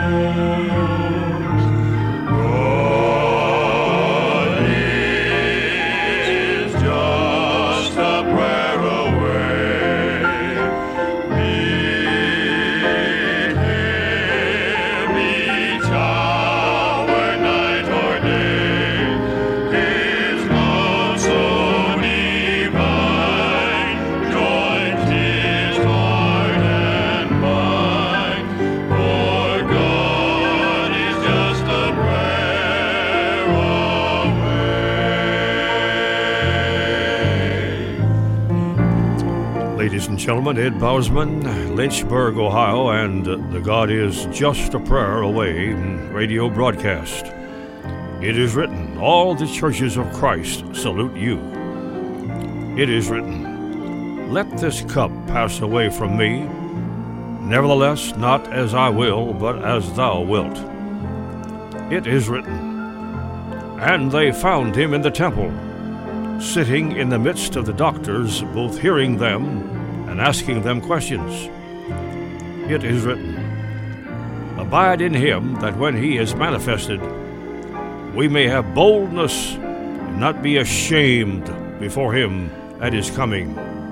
Ladies and gentlemen, Ed Bousman, Lynchburg, Ohio, and the God is Just a Prayer Away radio broadcast. It is written, all the churches of Christ salute you. It is written, let this cup pass away from me. Nevertheless, not as I will, but as thou wilt. It is written, and they found him in the temple, sitting in the midst of the doctors, both hearing them and asking them questions. It is written, abide in him, that when he is manifested, we may have boldness and not be ashamed before him at his coming.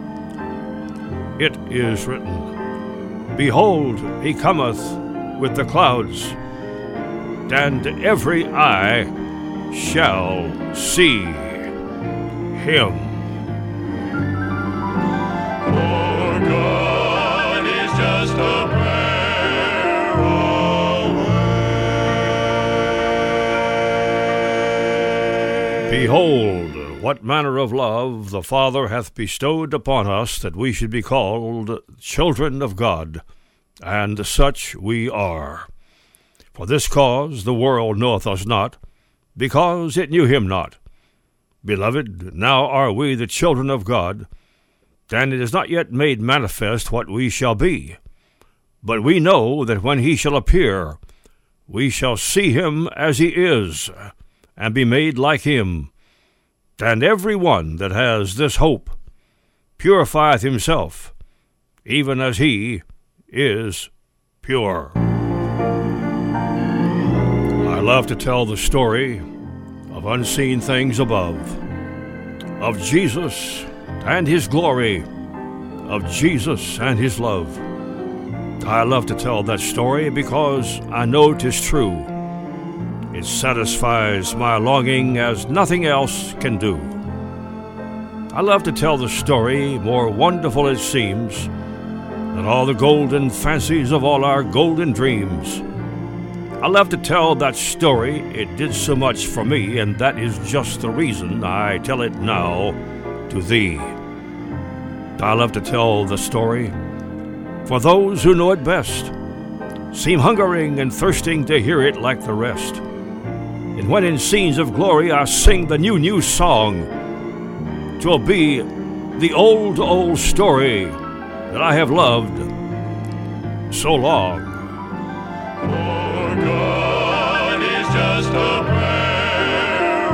It is written, behold, he cometh with the clouds, and every eye shall see him. For God is just a prayer away. Behold, what manner of love the Father hath bestowed upon us, that we should be called children of God, and such we are. For this cause the world knoweth us not, because it knew him not. Beloved, now are we the children of God, and it is not yet made manifest what we shall be. But we know that when he shall appear, we shall see him as he is, and be made like him. And every one that has this hope purifieth himself, even as he is pure. I love to tell the story of unseen things above, of Jesus and his glory, of Jesus and his love. I love to tell that story because I know 'tis true. It satisfies my longing as nothing else can do. I love to tell the story, more wonderful it seems than all the golden fancies of all our golden dreams. I love to tell that story, it did so much for me, and that is just the reason I tell it now to thee. I love to tell the story for those who know it best, seem hungering and thirsting to hear it like the rest. And when in scenes of glory I sing the new song, 'twill be the old story that I have loved so long. For God is just a prayer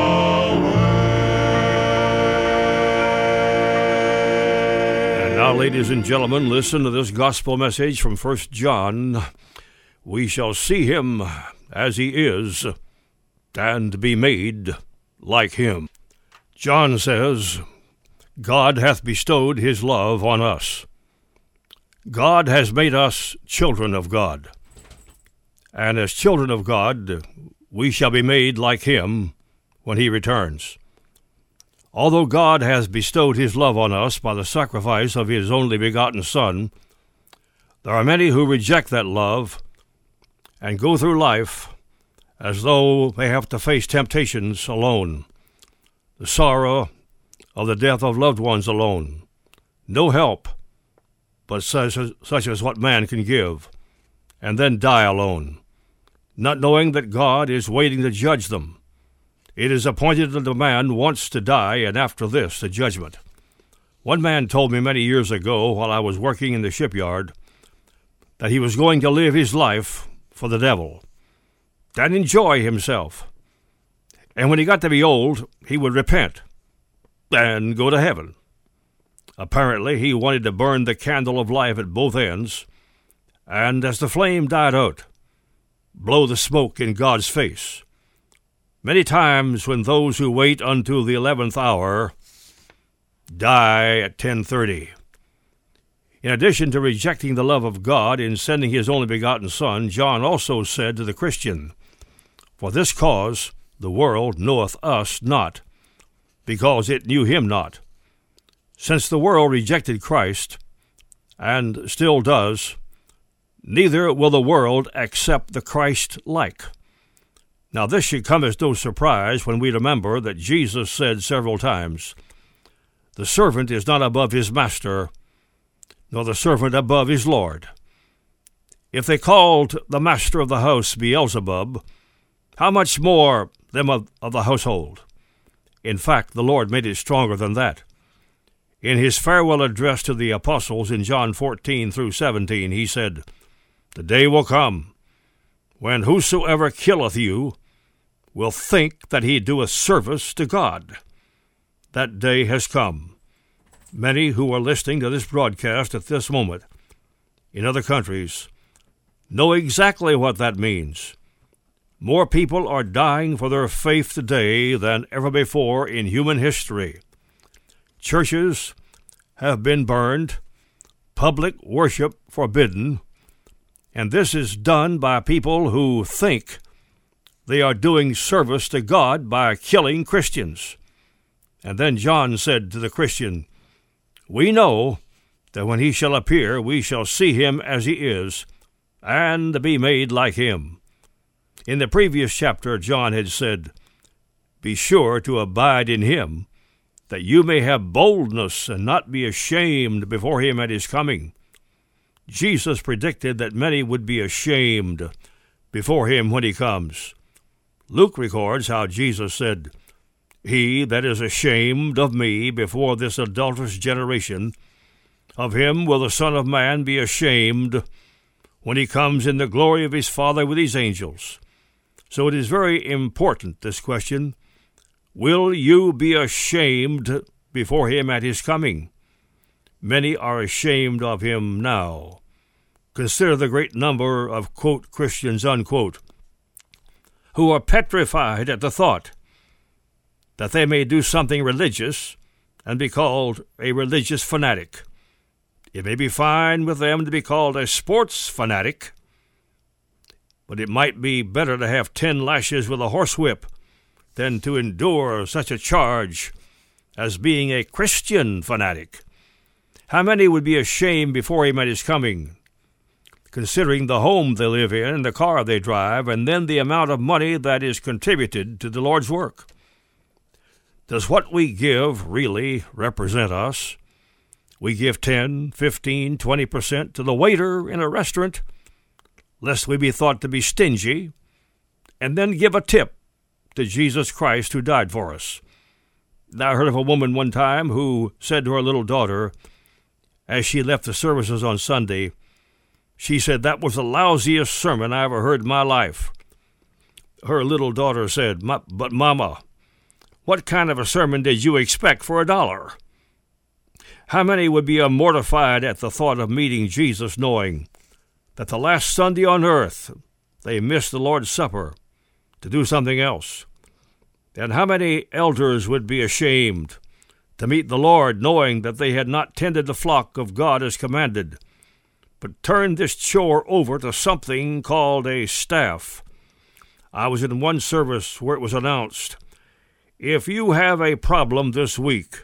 away. And now, ladies and gentlemen, listen to this gospel message from 1 John. We shall see him as he is, and be made like him. John says, God hath bestowed his love on us. God has made us children of God. And as children of God, we shall be made like him when he returns. Although God has bestowed his love on us by the sacrifice of his only begotten Son, there are many who reject that love and go through life as though they have to face temptations alone, the sorrow of the death of loved ones alone, no help but such as what man can give, and then die alone, not knowing that God is waiting to judge them. It is appointed that a man once to die, and after this the judgment. One man told me many years ago, while I was working in the shipyard, that he was going to live his life for the devil and enjoy himself. And when he got to be old, he would repent and go to heaven. Apparently, he wanted to burn the candle of life at both ends, and as the flame died out, blow the smoke in God's face. Many times when those who wait until the 11th hour die at 10:30. In addition to rejecting the love of God in sending his only begotten Son, John also said to the Christian, "For this cause the world knoweth us not, because it knew him not." Since the world rejected Christ, and still does, neither will the world accept the Christ-like. Now this should come as no surprise when we remember that Jesus said several times, "The servant is not above his master, nor the servant above his Lord." If they called the master of the house Beelzebub, how much more them of the household? In fact, the Lord made it stronger than that. In his farewell address to the apostles in John 14-17, he said, "The day will come, when whosoever killeth you will think that he doeth service to God." That day has come. Many who are listening to this broadcast at this moment in other countries know exactly what that means. More people are dying for their faith today than ever before in human history. Churches have been burned, public worship forbidden, and this is done by people who think they are doing service to God by killing Christians. And then John said to the Christian, "We know that when he shall appear, we shall see him as he is, and be made like him." In the previous chapter, John had said, "Be sure to abide in him, that you may have boldness and not be ashamed before him at his coming." Jesus predicted that many would be ashamed before him when he comes. Luke records how Jesus said, "He that is ashamed of me before this adulterous generation, of him will the Son of Man be ashamed when he comes in the glory of his Father with his angels." So it is very important, this question. Will you be ashamed before him at his coming? Many are ashamed of him now. Consider the great number of, quote, Christians, unquote, who are petrified at the thought that they may do something religious and be called a religious fanatic. It may be fine with them to be called a sports fanatic, but it might be better to have 10 lashes with a horsewhip than to endure such a charge as being a Christian fanatic. How many would be ashamed before him at his coming, considering the home they live in and the car they drive, and then the amount of money that is contributed to the Lord's work? Does what we give really represent us? We give 10, 15, 20% to the waiter in a restaurant, lest we be thought to be stingy, and then give a tip to Jesus Christ who died for us. Now, I heard of a woman one time who said to her little daughter, as she left the services on Sunday, she said, "That was the lousiest sermon I ever heard in my life." Her little daughter said, "But Mama, what kind of a sermon did you expect for $1?" How many would be mortified at the thought of meeting Jesus, knowing that the last Sunday on earth they missed the Lord's Supper to do something else? And how many elders would be ashamed to meet the Lord, knowing that they had not tended the flock of God as commanded, but turned this chore over to something called a staff? I was in one service where it was announced, "If you have a problem this week,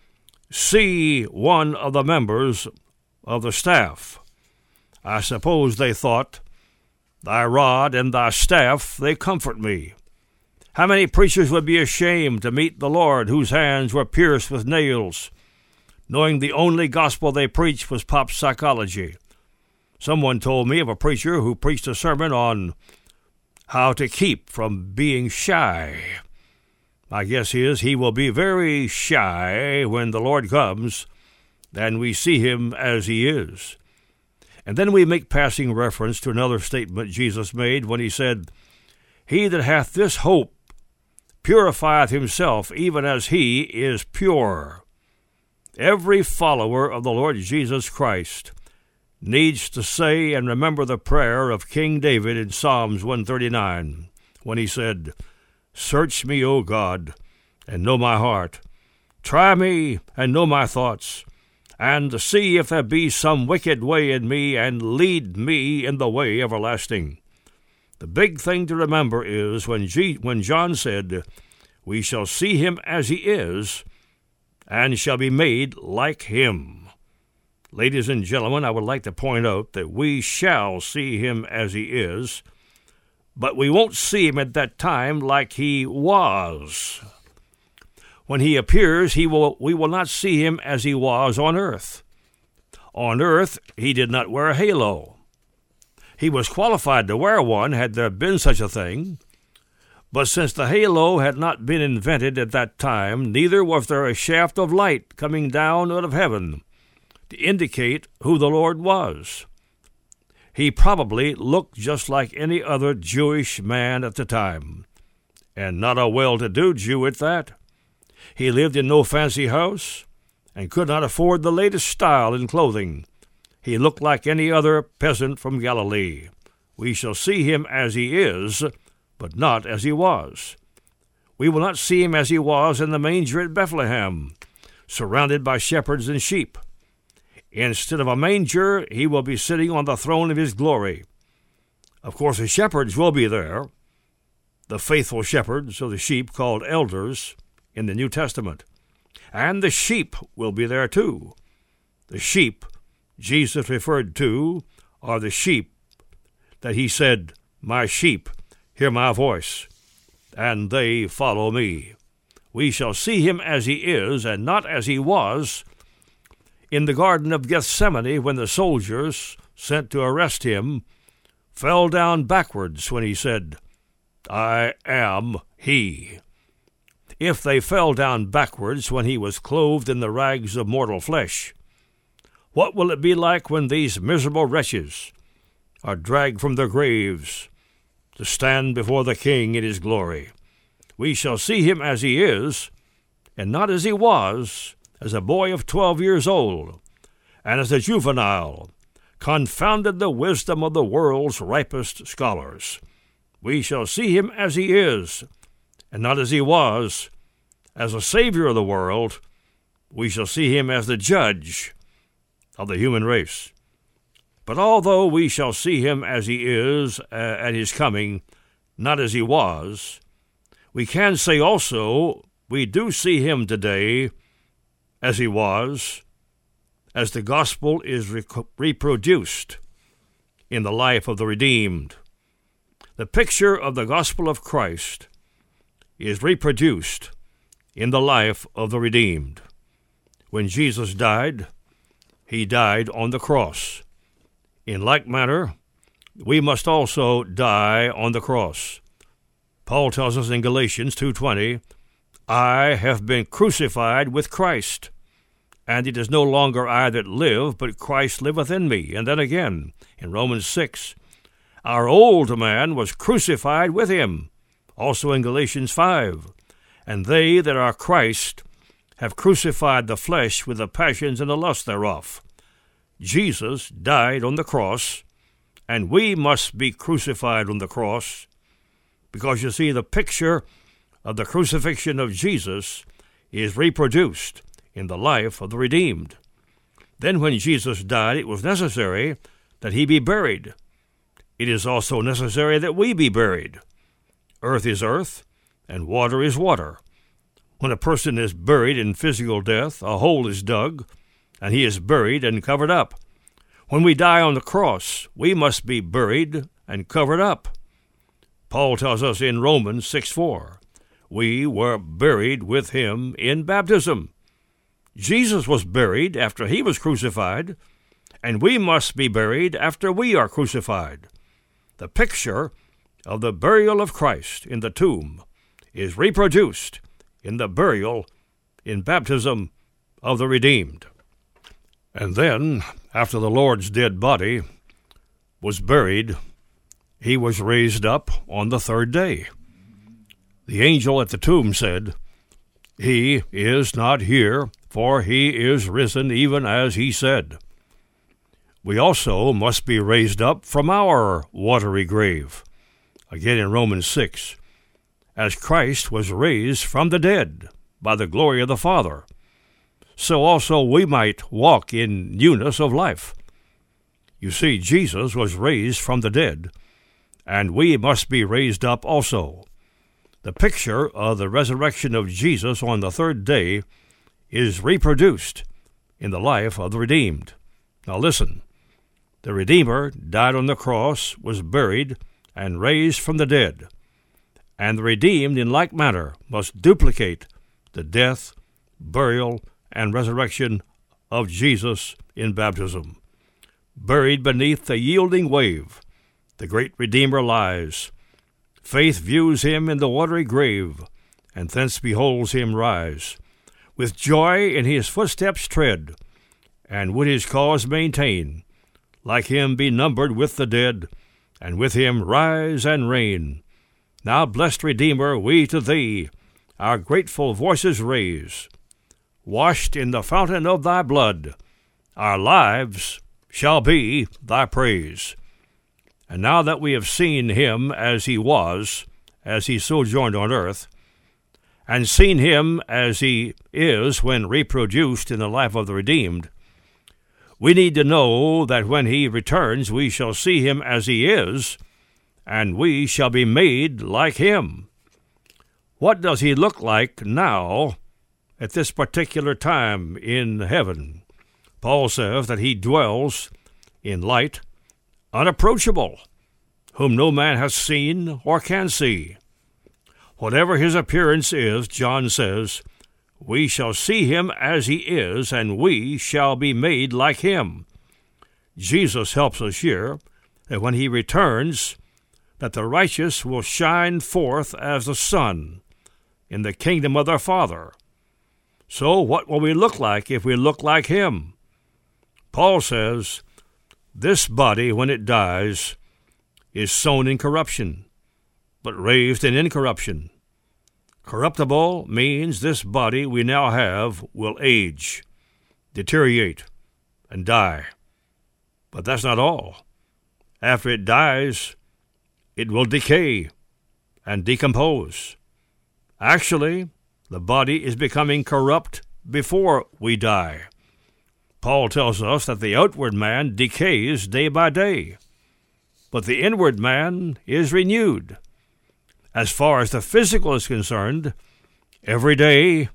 see one of the members of the staff." I suppose they thought, "Thy rod and thy staff, they comfort me." How many preachers would be ashamed to meet the Lord whose hands were pierced with nails, knowing the only gospel they preached was pop psychology? Someone told me of a preacher who preached a sermon on how to keep from being shy. My guess is he will be very shy when the Lord comes and we see him as he is. And then we make passing reference to another statement Jesus made when he said, "He that hath this hope purifieth himself even as he is pure." Every follower of the Lord Jesus Christ needs to say and remember the prayer of King David in Psalms 139, when he said, "Search me, O God, and know my heart. Try me and know my thoughts, and see if there be some wicked way in me, and lead me in the way everlasting." The big thing to remember is when John said, "We shall see him as he is, and shall be made like him." Ladies and gentlemen, I would like to point out that we shall see him as he is, but we won't see him at that time like he was. When he appears, we will not see him as he was on earth. On earth, he did not wear a halo. He was qualified to wear one had there been such a thing, but since the halo had not been invented at that time, neither was there a shaft of light coming down out of heaven to indicate who the Lord was. He probably looked just like any other Jewish man at the time, and not a well-to-do Jew at that. He lived in no fancy house and could not afford the latest style in clothing. He looked like any other peasant from Galilee. We shall see him as he is, but not as he was. We will not see him as he was in the manger at Bethlehem, surrounded by shepherds and sheep. Instead of a manger, he will be sitting on the throne of his glory. Of course, the shepherds will be there, the faithful shepherds of the sheep called elders in the New Testament. And the sheep will be there too. The sheep Jesus referred to are the sheep that he said, "My sheep hear my voice, and they follow me." We shall see him as he is, and not as he was in the Garden of Gethsemane, when the soldiers sent to arrest him fell down backwards when he said, "I am he." If they fell down backwards when he was clothed in the rags of mortal flesh, what will it be like when these miserable wretches are dragged from their graves to stand before the King in his glory? We shall see him as he is, and not as he was, as a boy of 12 years old, and as a juvenile, confounded the wisdom of the world's ripest scholars. We shall see him as he is, and not as he was, as a Savior of the world. We shall see him as the judge of the human race. But although we shall see him as he is at his coming, not as he was, we can say also we do see him today as he was, as the gospel is reproduced in the life of the redeemed. The picture of the gospel of Christ is reproduced in the life of the redeemed. When Jesus died, he died on the cross. In like manner, we must also die on the cross. Paul tells us in Galatians 2:20, "I have been crucified with Christ, and it is no longer I that live, but Christ liveth in me." And then again, in Romans 6, "Our old man was crucified with him." Also in Galatians 5, "And they that are Christ have crucified the flesh with the passions and the lust thereof." Jesus died on the cross, and we must be crucified on the cross, because you see, the picture of the crucifixion of Jesus is reproduced in the life of the redeemed. Then when Jesus died, it was necessary that he be buried. It is also necessary that we be buried. Earth is earth, and water is water. When a person is buried in physical death, a hole is dug, and he is buried and covered up. When we die on the cross, we must be buried and covered up. Paul tells us in Romans 6:4, we were buried with him in baptism. Jesus was buried after he was crucified, and we must be buried after we are crucified. The picture of the burial of Christ in the tomb is reproduced in the burial in baptism of the redeemed. And then, after the Lord's dead body was buried, he was raised up on the third day. The angel at the tomb said, "He is not here, for he is risen even as he said." we also must be raised up from our watery grave. Again in Romans 6, as Christ was raised from the dead by the glory of the Father, so also we might walk in newness of life. You see, Jesus was raised from the dead, and we must be raised up also. The picture of the resurrection of Jesus on the third day is reproduced in the life of the redeemed. Now listen, the Redeemer died on the cross, was buried, and raised from the dead. And the redeemed in like manner must duplicate the death, burial, and resurrection of Jesus in baptism. Buried beneath the yielding wave, the great Redeemer lies. Faith views him in the watery grave, and thence beholds him rise. With joy in his footsteps tread, and would his cause maintain, like him be numbered with the dead, and with him rise and reign. Now, blessed Redeemer, we to thee our grateful voices raise. Washed in the fountain of thy blood, our lives shall be thy praise. And now that we have seen him as he was, as he sojourned on earth, and seen him as he is when reproduced in the life of the redeemed, we need to know that when he returns we shall see him as he is, and we shall be made like him. What does he look like now at this particular time in heaven? Paul says that he dwells in light, unapproachable, whom no man has seen or can see. Whatever his appearance is, John says, we shall see him as he is, and we shall be made like him. Jesus helps us here that when he returns, that the righteous will shine forth as the sun in the kingdom of their Father. So what will we look like if we look like him? Paul says, this body, when it dies, is sown in corruption, but raised in incorruption. Corruptible means this body we now have will age, deteriorate, and die. But that's not all. After it dies, it will decay and decompose. Actually, the body is becoming corrupt before we die. Paul tells us that the outward man decays day by day, but the inward man is renewed. As far as the physical is concerned, every day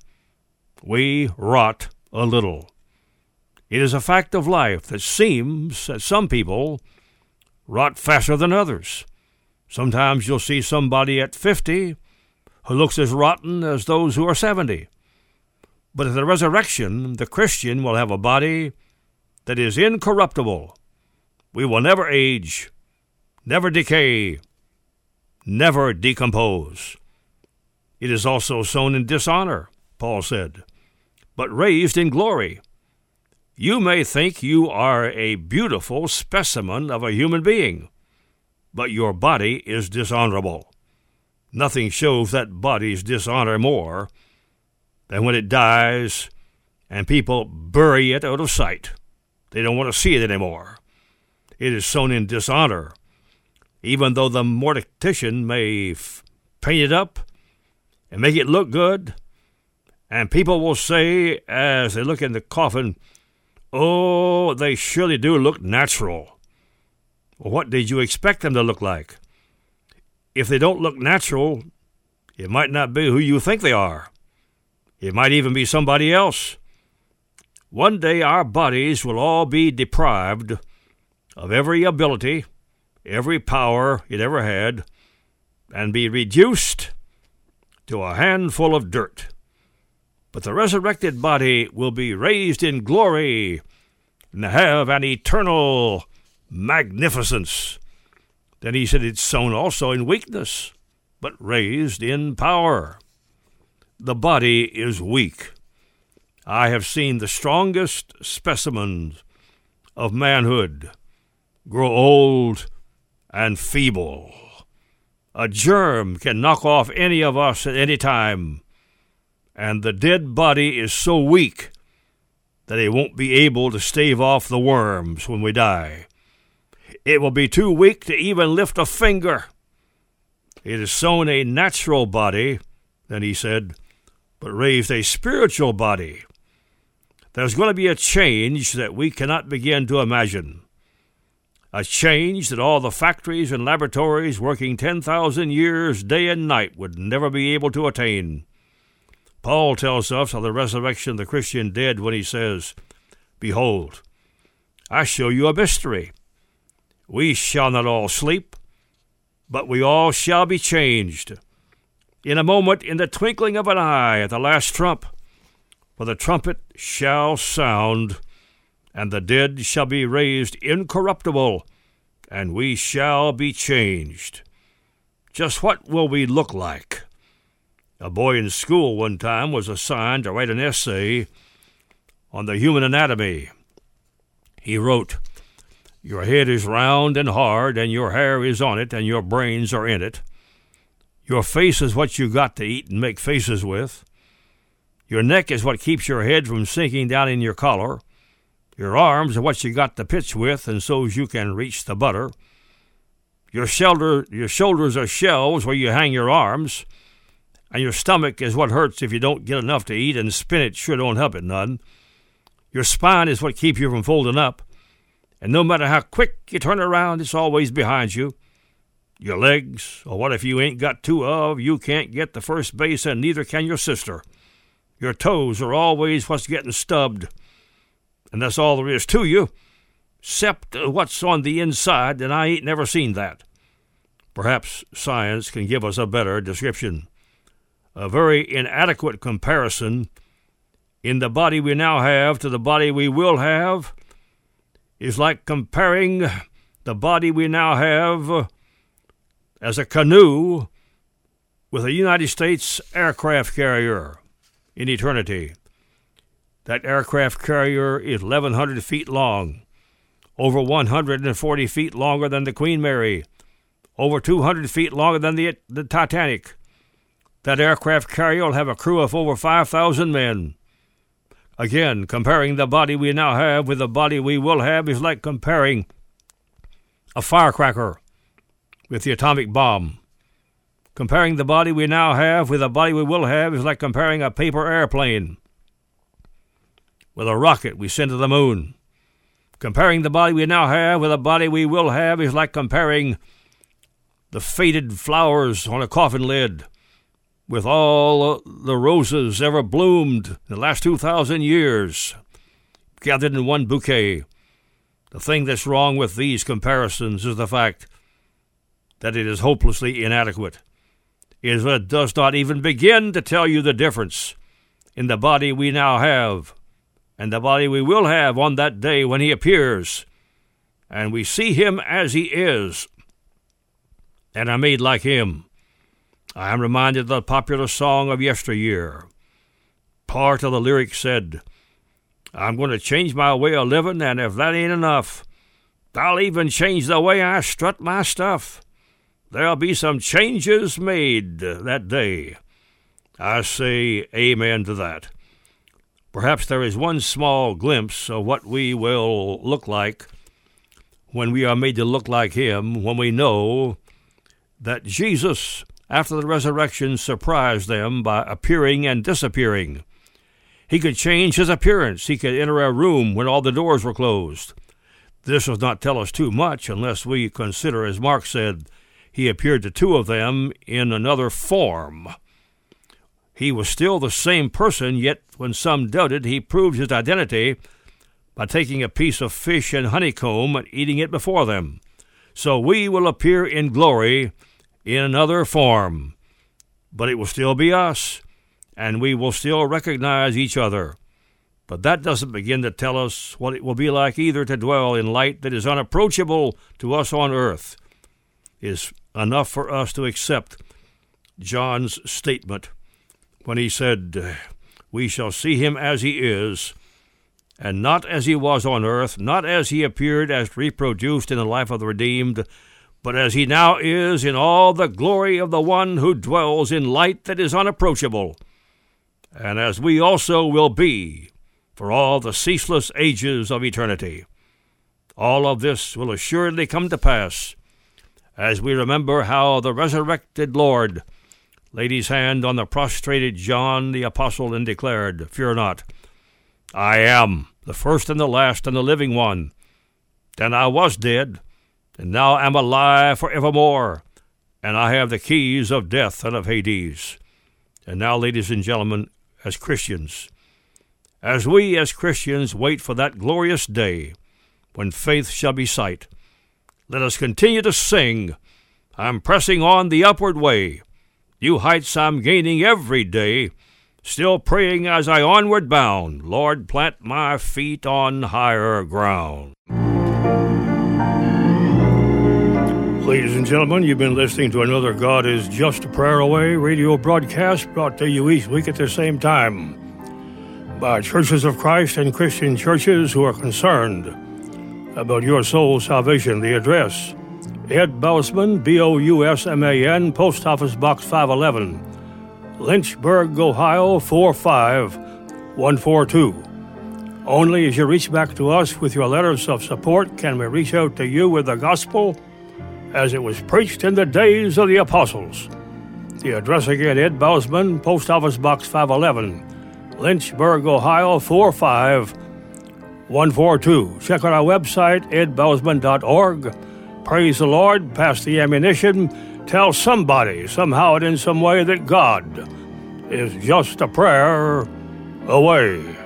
we rot a little. It is a fact of life that seems that some people rot faster than others. Sometimes you'll see somebody at 50 who looks as rotten as those who are 70. But at the resurrection, the Christian will have a body that is incorruptible. We will never age, never decay, never decompose. It is also sown in dishonor, Paul said, but raised in glory. You may think you are a beautiful specimen of a human being, but your body is dishonorable. Nothing shows that body's dishonor more than when it dies and people bury it out of sight. They don't want to see it anymore. It is sown in dishonor, even though the mortician may paint it up and make it look good, and people will say as they look in the coffin, oh, they surely do look natural. Well, what did you expect them to look like? If they don't look natural, it might not be who you think they are. It might even be somebody else. One day our bodies will all be deprived of every ability, every power it ever had, and be reduced to a handful of dirt. But the resurrected body will be raised in glory and have an eternal magnificence. Then he said it's sown also in weakness, but raised in power. The body is weak. I have seen the strongest specimens of manhood grow old and feeble. A germ can knock off any of us at any time, and the dead body is so weak that he won't be able to stave off the worms when we die. It will be too weak to even lift a finger. It has sown a natural body, then he said, but raised a spiritual body. There's going to be a change that we cannot begin to imagine. A change that all the factories and laboratories working 10,000 years day and night would never be able to attain. Paul tells us of the resurrection of the Christian dead when he says, "Behold, I show you a mystery. We shall not all sleep, but we all shall be changed. In a moment, in the twinkling of an eye, at the last trump, for the trumpet shall sound, and the dead shall be raised incorruptible, and we shall be changed." Just what will we look like? A boy in school one time was assigned to write an essay on the human anatomy. He wrote, "Your head is round and hard, and your hair is on it, and your brains are in it. Your face is what you got to eat and make faces with. Your neck is what keeps your head from sinking down in your collar. Your arms are what you got to pitch with, and so's you can reach the butter. Your shoulders are shelves where you hang your arms. And your stomach is what hurts if you don't get enough to eat, and spinach sure don't help it none. Your spine is what keeps you from folding up, and no matter how quick you turn around, it's always behind you. Your legs, or what if you ain't got two of, you can't get to first base, and neither can your sister. Your toes are always what's getting stubbed, and that's all there is to you, except what's on the inside, and I ain't never seen that." Perhaps science can give us a better description. A very inadequate comparison in the body we now have to the body we will have is like comparing the body we now have as a canoe with a United States aircraft carrier in eternity. That aircraft carrier is 1,100 feet long, over 140 feet longer than the Queen Mary, over 200 feet longer than the Titanic. That aircraft carrier will have a crew of over 5,000 men. Again, comparing the body we now have with the body we will have is like comparing a firecracker with the atomic bomb. Comparing the body we now have with the body we will have is like comparing a paper airplane with a rocket we send to the moon. Comparing the body we now have with the body we will have is like comparing the faded flowers on a coffin lid with all the roses ever bloomed in the last 2,000 years, gathered in one bouquet. The thing that's wrong with these comparisons is the fact that it is hopelessly inadequate. It does not even begin to tell you the difference in the body we now have and the body we will have on that day when he appears, and we see him as he is, and are made like him. I am reminded of the popular song of yesteryear. Part of the lyric said, "I'm going to change my way of living, and if that ain't enough, I'll even change the way I strut my stuff. There'll be some changes made that day." I say amen to that. Perhaps there is one small glimpse of what we will look like when we are made to look like him, when we know that Jesus, after the resurrection, surprised them by appearing and disappearing. He could change his appearance. He could enter a room when all the doors were closed. This does not tell us too much unless we consider, as Mark said, he appeared to two of them in another form. He was still the same person, yet when some doubted, he proved his identity by taking a piece of fish and honeycomb and eating it before them. So we will appear in glory in another form, but it will still be us, and we will still recognize each other. But that doesn't begin to tell us what it will be like either to dwell in light that is unapproachable to us on earth. It is enough for us to accept John's statement when he said, "We shall see him as he is, and not as he was on earth, not as he appeared as reproduced in the life of the redeemed, but as he now is in all the glory of the one who dwells in light that is unapproachable, and as we also will be for all the ceaseless ages of eternity. All of this will assuredly come to pass as we remember how the resurrected Lord laid his hand on the prostrated John the Apostle and declared, "Fear not, I am the first and the last and the living one. Then I was dead, and now am alive forevermore, and I have the keys of death and of Hades." And now, ladies and gentlemen, as Christians, as we as Christians wait for that glorious day when faith shall be sight, let us continue to sing, "I'm pressing on the upward way. New heights I'm gaining every day. Still praying as I onward bound, Lord, plant my feet on higher ground." Ladies and gentlemen, you've been listening to another God is Just a Prayer Away radio broadcast brought to you each week at the same time by Churches of Christ and Christian churches who are concerned about your soul's salvation. The address, Ed Bousman, Bousman, Post Office Box 511, Lynchburg, Ohio 45142. Only as you reach back to us with your letters of support can we reach out to you with the gospel as it was preached in the days of the apostles. The address again, Ed Bousman, Post Office Box 511, Lynchburg, Ohio 45142. Check out our website, edbousman.org. Praise the Lord, pass the ammunition, tell somebody, somehow and in some way, that God is just a prayer away.